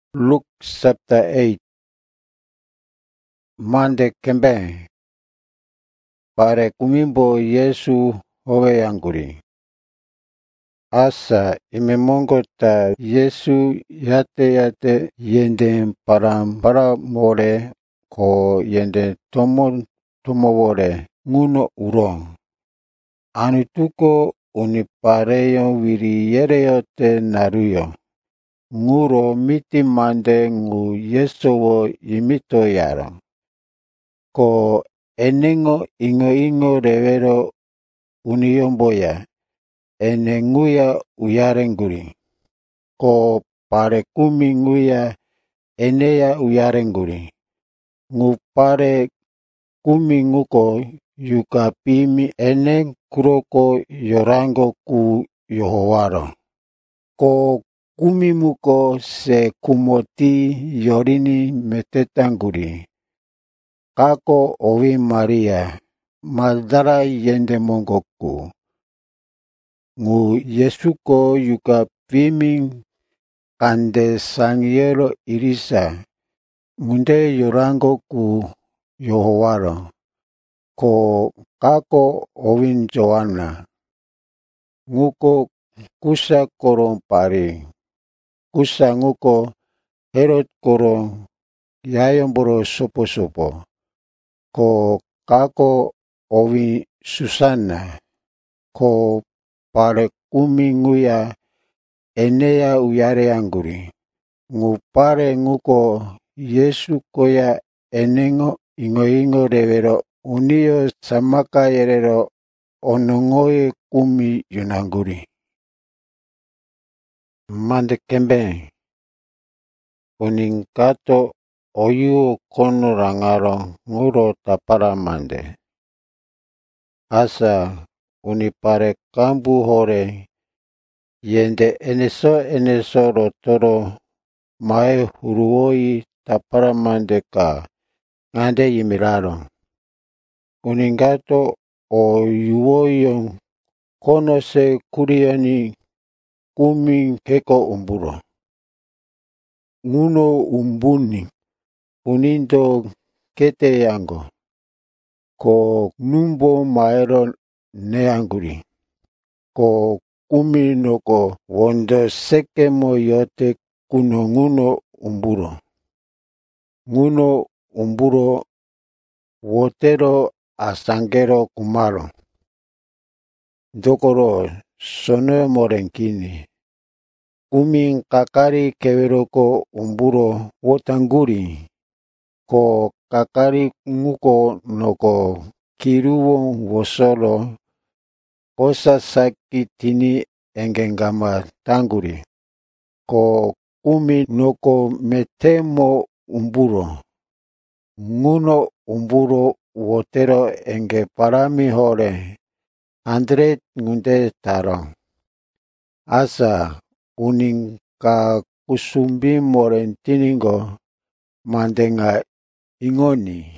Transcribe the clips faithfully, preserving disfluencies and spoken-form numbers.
Luke chapter eight. Mande kembe. Pare kumimbo Yesu howe yanguri. Asa imemongo ta Yesu yate yate yende param para more ko yende tomo tomo wore nguno uro. Anutuko unipareyo wiri yereyote naruyo. Nguro miti mande ngu Yesowo imito yaro. Ko enengo ingo ingo revero uniyomboya. Ene nguya uyarenguri. Ko pare kumi nguya eneya uyarenguri. Ngu pare kumi nguko yuka pimi ene kuroko yorango ku yohowaro. Ko kumi muko se kumoti yorini metetanguri. Kako owi Maria, Magdala yende mongoku. Ngu Yesuko yuka pimi kande sangiero irisa. Munde yorango ku yohowaro. Ko kako owin Joanna. Nguko kusa korong pari. Kusa nguko Herod korong yayomboro sopo-sopo. Ko kako owi Susana. Ko pare kumi nguya eneya uyare angguri. Ngu pare nguko Yesu koya enengo ingo ingo revero uniyo samaka yerero onongoye kumi yunangguri. Mande kembe. Uningkato oyu kono rangaro nguro tapara mande. Asa unipare kambu hore yende eneso eneso rotoro mae huruoi tapara mande ka ngande yimiraro. Uningato oyuoyo kono se kuriani kumi keko umburo. Nguno umbuni unindo kete yango. Ko numbo maero neanguri. Ko kumi noko wondo seke moyote kuno nguno umburo. Nguno umburo wotero asangero kumaro. Dokoro sono morenkini. Kumi kakari keweroko umburo wotanguri. Ko kakari nguko noko kiruwo wosolo osa saki tini engengama tanguri. Ko kumi noko metemo umburo. Nguno umburo wotero enge parami hore. Andre ngunde taro. Asa uning ka kusumbi morentiningo mandenga ingoni.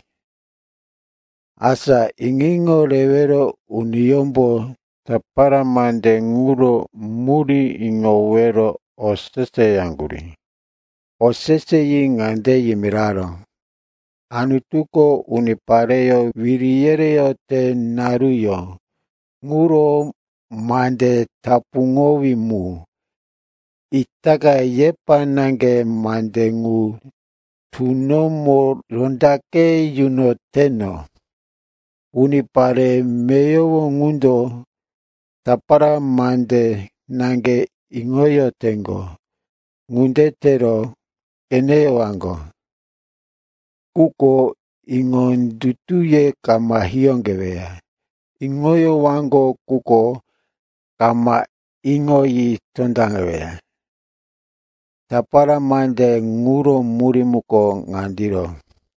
Asa ingingo revero uniyombo tapara mande nguro muri ingowero osese yanguri. Osese yi ngande yimiraro. Anutuko unipareyo wiriereyo te naruyo. Nguro mande tapungowi mu. Itaka yepa nange mande ngu tunomo rondake yunoteno. Unipare meyo ngundo tapara mande nange ingoyo tengo. Ngundetero eneo ango. Kuko ingon dutuye kama hiongewea. Ingoyo wango kuko kama ingoyi tondangewea. Tapara mande nguro murimuko ngandiro.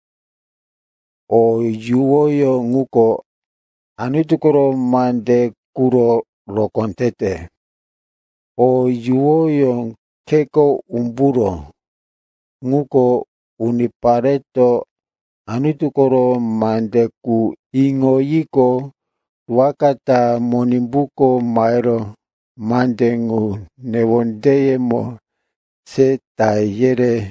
O yuoyo nguko anutukoro mande kuro rokontete. O yuoyo keko umburo. Nguko unipareto anutukoro mande ku ingoyiko wakata monimbuko maero mande ngu newondeye mo se tayere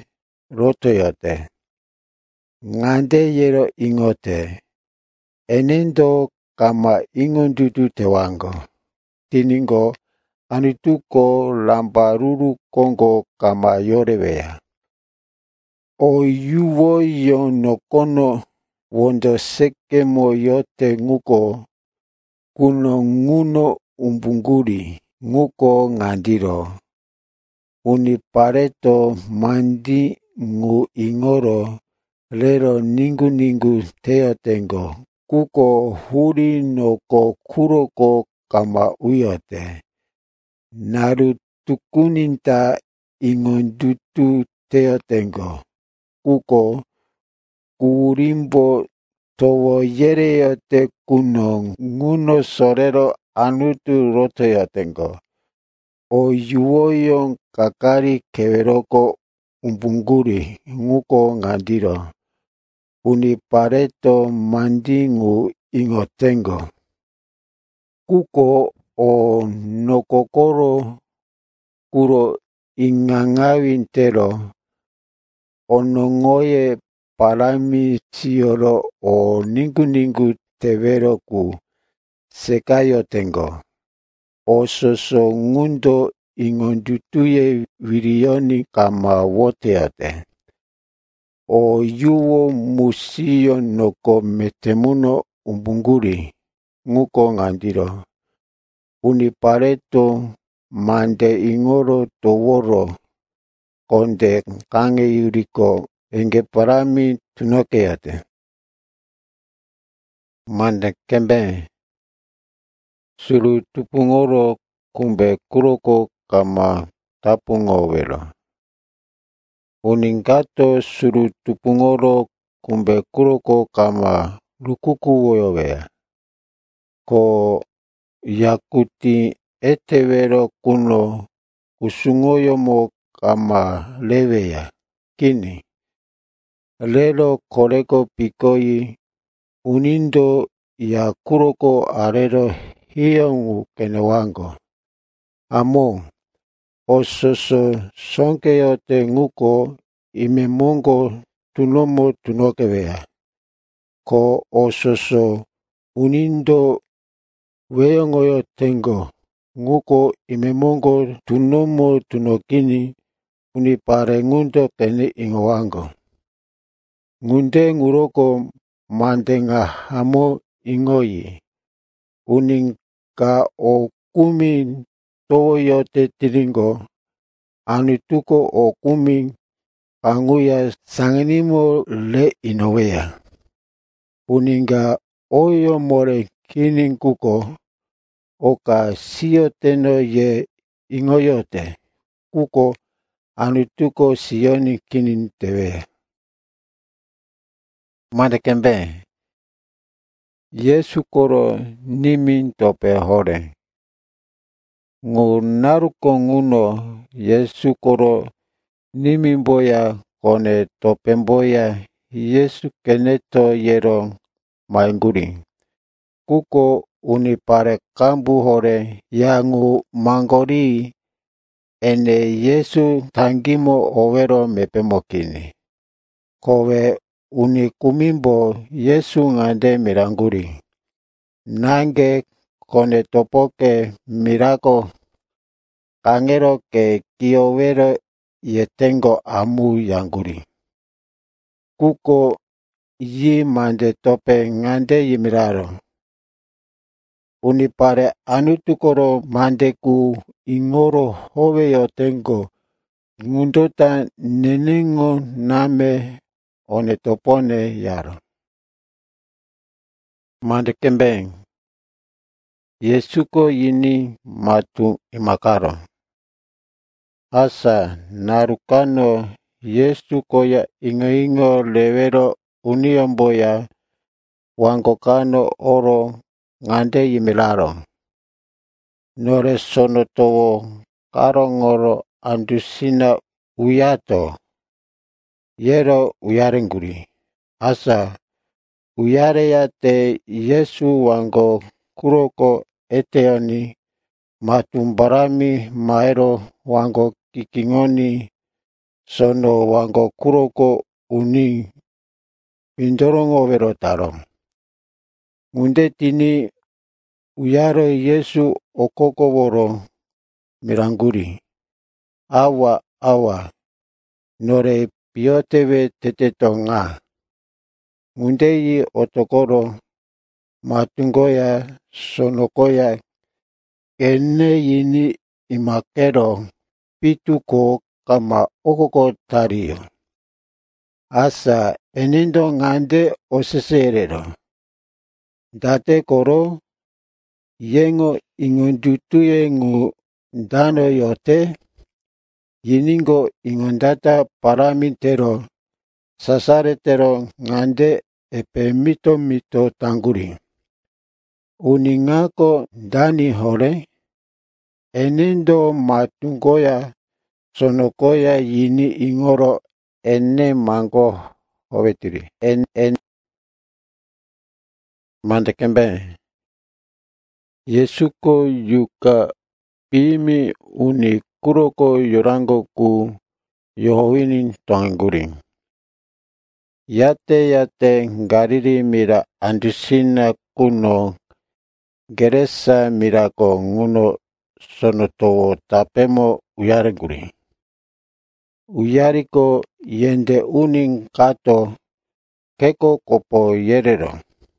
rotoyote. Ngande yero ingote. Enendo kama ingondutu tewango. Tiningo anituko lambaruru kongo kama yoreweya. O yuwo yonokono wondo seke moyote nguko kuno nguno umbunguri nguko ngandiro. Unipareto mandi ngu ingoro lero ningu ningu teotengo kuko huri no ko kuroko kama uyote. Naru tukuninta ingondutu teotengo kuko kurimbo towo yereyote kuno nguno sorero anutu rotoyotengo. O yuwoyon kakari keveroko umbunguri nguko ngandiro. Unipareto mandingu ingotengo. Kuko o nokokoro kuro ingangawintero onongoye parami sioro o ningu ningu tevero ku sekayotengo. O soso ngundo ingondutuye virioni kama woteote. O yuwo musiyo noko metemuno umbunguri nguko ngandiro. Unipareto mande ingoro toworo konde kange yuriko enge parami tunokeate. Mande kembe suru tupungoro kumbe kuroko kama tapungowero. Uningato suru tupungoro kumbe kuroko kama lukuku woyowea. Ko yakuti etevero kuno usungoyomo kama leweya. Kini. Lelo koreko pikoi unindo ya kuroko arero hiyongu kenewango. Amo. Ososo sonkeyote nguko imemongo tunomo tunokewea. Ko ososo unindo weyongoyo tengo nguko imemongo tunomo tunokini unipare ngundo kene ingowango. Ngunde nguroko mandenga hamo ingoyi. Uninga o kumi toyote tiringo anituko o kumi anguya sangenimo le inowea. Uninga oyo more kininkuko oka siyoteno ye ingoyote kuko anituko siyoni kinin tewea. Madekembe Yesu koro nimin tope hore. Ngu naruko nguno Yesu koro nimimboya kone topemboya Yesu keneto yero mainguri. Kuko unipare kambu hore yangu mangori ene Yesu tangimo overo mepemokini. Kowe unikumimbo Yesu ngande miranguri. Nange kone topoke mirako kangero ke kiowero yetengo amu yanguri. Kuko yi mande tope ngande yimiraro. Unipare anutukoro mandeku ingoro hove yotengo ngundota nenengo name one topone yaro. Mande kembeng Yesuko yini matu imakaro. Asa narukano Yesu koya ingo-ingo lewero uniomboya wangokano oro ngande yimilaro. Nore sono towo karongoro andusina uyato. Yero uyarenguri. Asa uyare yate Yesu wango kuroko eteoni matumbarami maero wango kikingoni sono wango kuroko uni windorongo vero taro. Ngunde tini uyaro Yesu okoko woro miranguri. Awa awa nore piotewe tetetonga. Ngunde yi otokoro matungoya sonokoya ene yini imakero pituko kama okoko tario. Asa enindo ngande oseserero. Date koro yengo ingundutuye ngu dano yote yiningo ingundata paramitero sasaretero ngande epe mito mito tanguri. Uningako dani hore enindo matungoya sonokoya yini ingoro ene mango hovetiri en en mandekembe Yesuko yuka pimi uni kuroko yorango ku yohowini tanguri. Yate yate gariri mira andusina kuno geresa mirako nguno sonotowo tapemo uyariguri. Uyariko yende uning kato keko kopo yerero.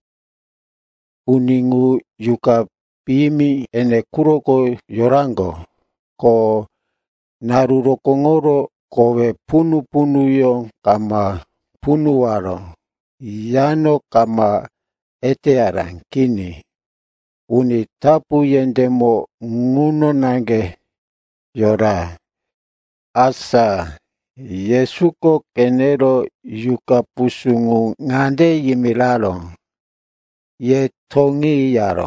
Uningu yuka pimi ene kuroko yorango ko narurokongoro kowe punu punu yo kama punu waro yano kama eteara kini uni tapu yendemo nguno nange yora. Asa Yesuko kenero yuka pusungu ngande yimilalo ye tongi yaro.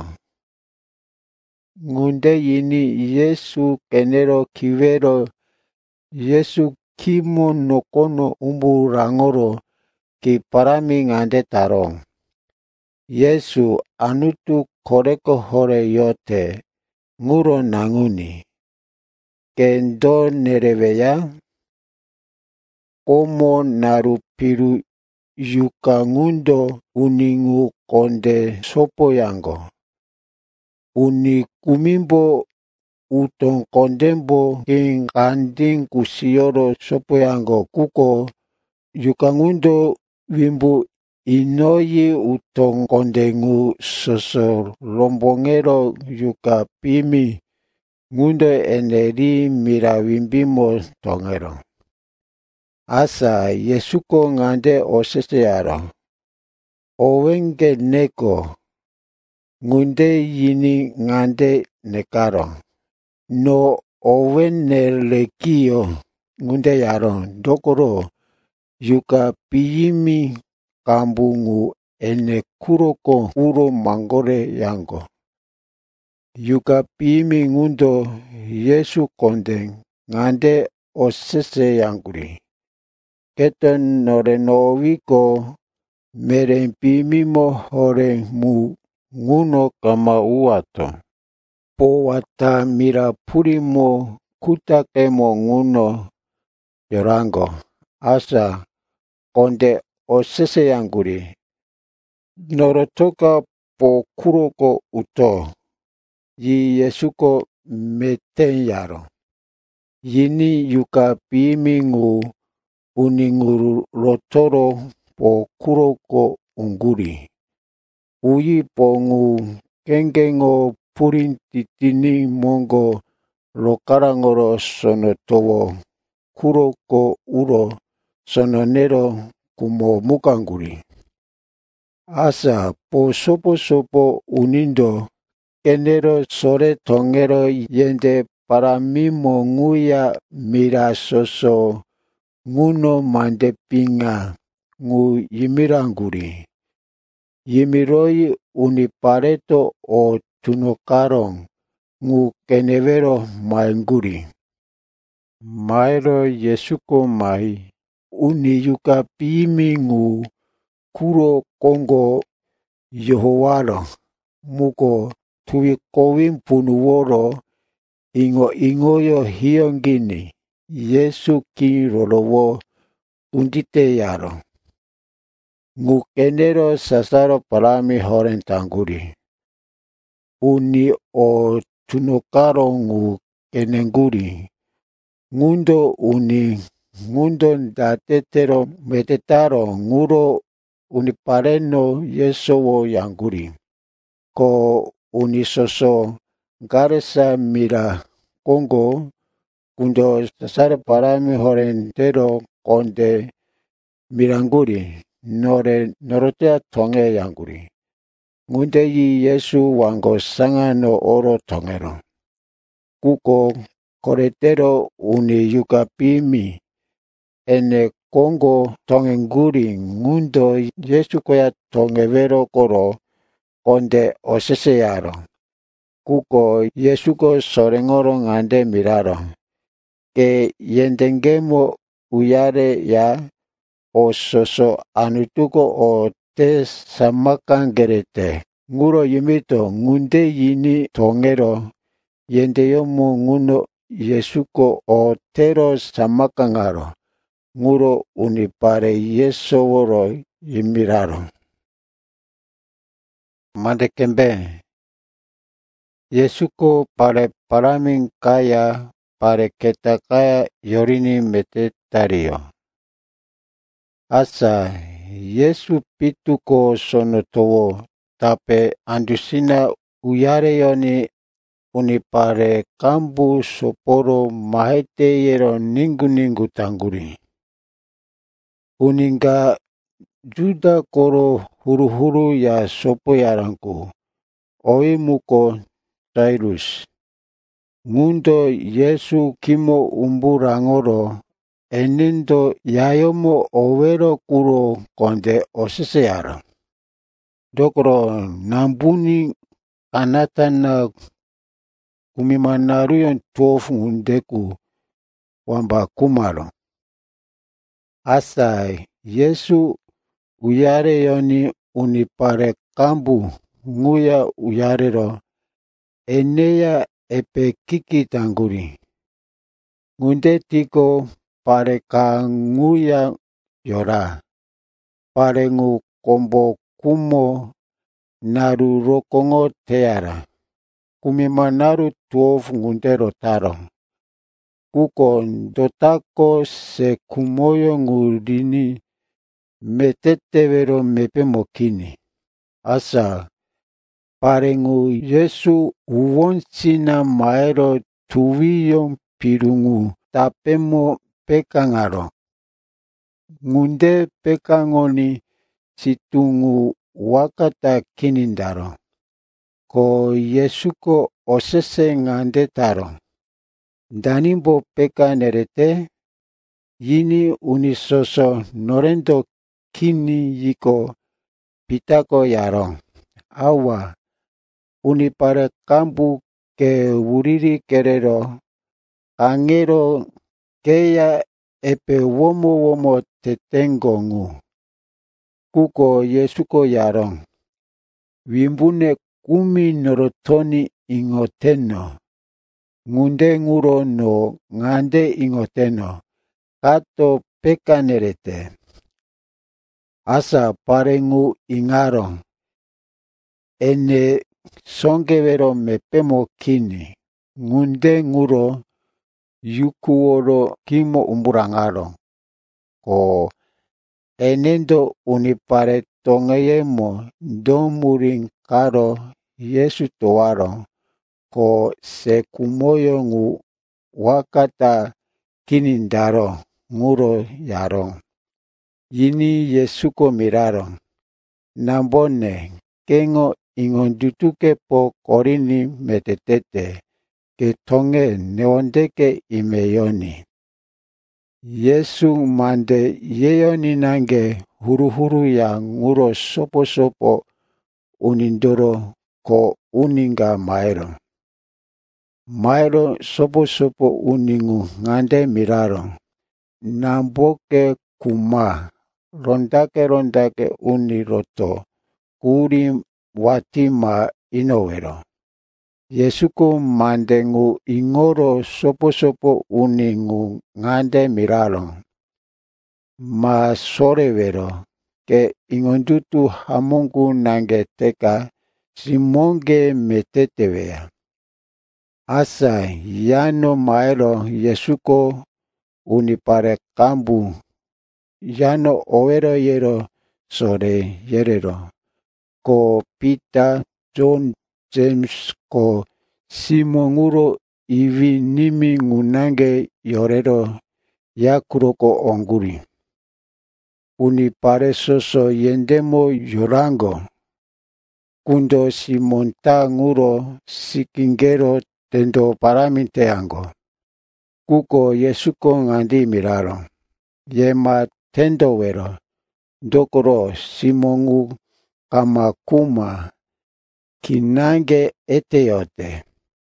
Ngunde yini Yesu kenero kivero Yesu kimo nokono umbu rangoro ki parami ngande taro. Yesu anutu koreko hore yote nguro nanguni. Kendo nereveya komo narupiru yuka ngundo uningu konde sopo yango. Uni kumimbo utong kondembo king kanding kusioro sopo yango kuko yuka ngundo wimbu inoyi utong kondengu sosor lombongero yuka pimi ngundo eneri mira wimbimo tongero. Asa Yesuko ngande osesearo. Owenge neko ngunde yini ngande nekaro. No owenelekio ngunde yaro dokoro yuka piyimi kambungu ene kuroko uro mangore yango. Yuka piyimi ngundo Yesu kondeng ngande osese yanguri. Keton norenowiko merempimimo hore mu nguno kama uato. Po wata mira purimo kutakemo nguno yorango. Asa konde osese yanguri. Norotoka po kuroko uto. Yi Yesuko meten yaro. Yini yuka pimingu uninguru rotoro po kuroko unguri. Uyi pongu kengengo purintitini mongo lokarangoro sonotowo kuroko uro sononero kumo mukanguri. Asa po sopo sopo unindo kenero sore tongero yende paramimo nguya mira soso nguno mandepinga ngu yimiranguri. Yimiroi unipareto o tunokarong ngu kenevero maenguri. Maero Yesuko mai uni yuka pimi ngu kuro kongo Yehowaro muko tuwi kowin punuworo ingo ingoyo hiongini. Yesu ki rolowo undite yaro. Ngu kenero sasaro parami horen tanguri. Uni o tunokaro ngu kenenguri. Ngundo uni ngundo datetero metetaro nguro unipareno yesowo yanguri. Ko unisoso garesa mira kongo kundo sasaro parami horen tero konde miranguri nore norotea tonge yanguri. Ngunde yi Yesu wango sanga no oro tongero. Kuko koretero uni yukapimi ene kongo tongenguri ngundo Yesu koya tongevero koro konde osese yaro. Kuko Yesu ko sorengoro ngande miraro. Ke yendengemo uyare ya o soso anutuko o te samakangerete. Nguro yimito ngunde yini tongero yendeyomu nguno Yesuko o tero samakangaro. Nguro unipare yesoworo yimiraro. Mandekembe. Yesuko pare paramin kaya pare ketakaya yorini metetario. Asa Yesu pituko sonotowo tape andusina uyare yoni unipare kambu soporo mahete yero ningu ningu tanguri. Uninga juda koro huru huru ya sopo yaranku. Oimuko Tairus. Ngundo Yesu kimo umburangoro. Enindo yayomo owero kuro konde oseseyara. Dokoro nambuni anatana kumimanaruyon tuofu ngundeku wamba kumaro. Asa Yesu uyare yoni unipare kambu nguya uyarero. Eneya epe kiki tanguri. Ngunde tiko pare ka nguya yora. Pare ngu kombo kumo naru rokongo teara. Kumima naru tuof ngunde rotaro. Kuko ndotako se kumoyo ngurini metetevero mepe mokini. Asa pare ngu Yesu uwonsina maero tuwiyo pirungu tapemo pekangaro. Ngunde pekangoni situngu wakata kinindaro. Ko Yesuko osese ngande taro. Danimbo peka nerete. Yini unisoso norendo kini yiko pitako yaro. Awa unipare kambu ke uriri kerero. Angero keya epe womo womo tetengo ngu. Kuko Yesuko yarong. Wimbune kumi norotoni ingoteno. Ngunde nguro no ngande ingoteno. Kato peka nerete. Asa parengu ingaro. Ene songevero mepemo kini. Ngunde nguro yukuoro kimo umburangaro. Ko enendo unipare tongeyemo domuring karo Yesu toaro. Ko sekumoyo ngu wakata kinindaro nguro yaro. Yini Yesuko miraro. Nambone kengo ingondutuke po korini metetete. Ke tonge neondeke imeyoni. Yesu mande yeyoni nange huru huru ya nguro sopo sopo unindoro ko uninga maero. Maero sopo sopo uningu ngande miraro. Namboke kuma rondake rondake uniroto kuri watima inowero. Yesuku mandengu ingoro sopo-sopo uningu ngande miralo. Ma sorevero ke ingondutu hamungu nange teka simonge metetewea. Asa yano maelo Yesuko unipare kambu yano owero yero sore yerero. Ko Peter, John, James ko Simonguro ivi nimi ngunange yorero yakuroko onguri. Unipare soso yendemo yorango. Kundo simonta nguro sikingero tendo paraminte ango. Kuko Yesuko ngandi miraro. Yema tendo wero. Dokoro simongu kama kuma kinange eteyote.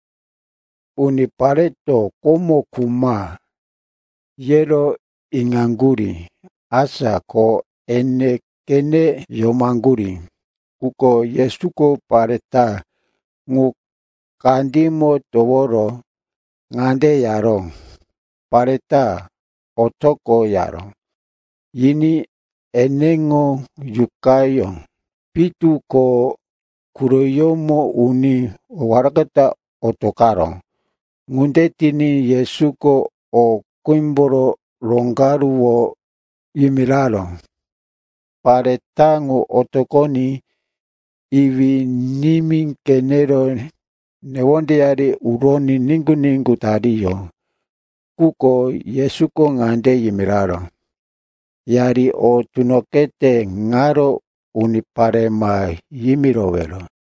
Unipareto como kuma yero inganguri asa ko ene kene yomanguri. Kuko Yesuko pareta ngu kandimo toworo ngande yaro. Pareta otoko yaro. Yini enengo yukayo. Pitu ko kuroyomo uni warakata otokaro. Ngunde tini Yesuko o kuimboro rongaru wo yimiralo. Paretangu otokoni ivi nimi kenero newonde yari uroni ningu ningu tariyo. Kuko Yesuko ngande yimiralo. Yari o tunokete ngaro uniparema yimirovero.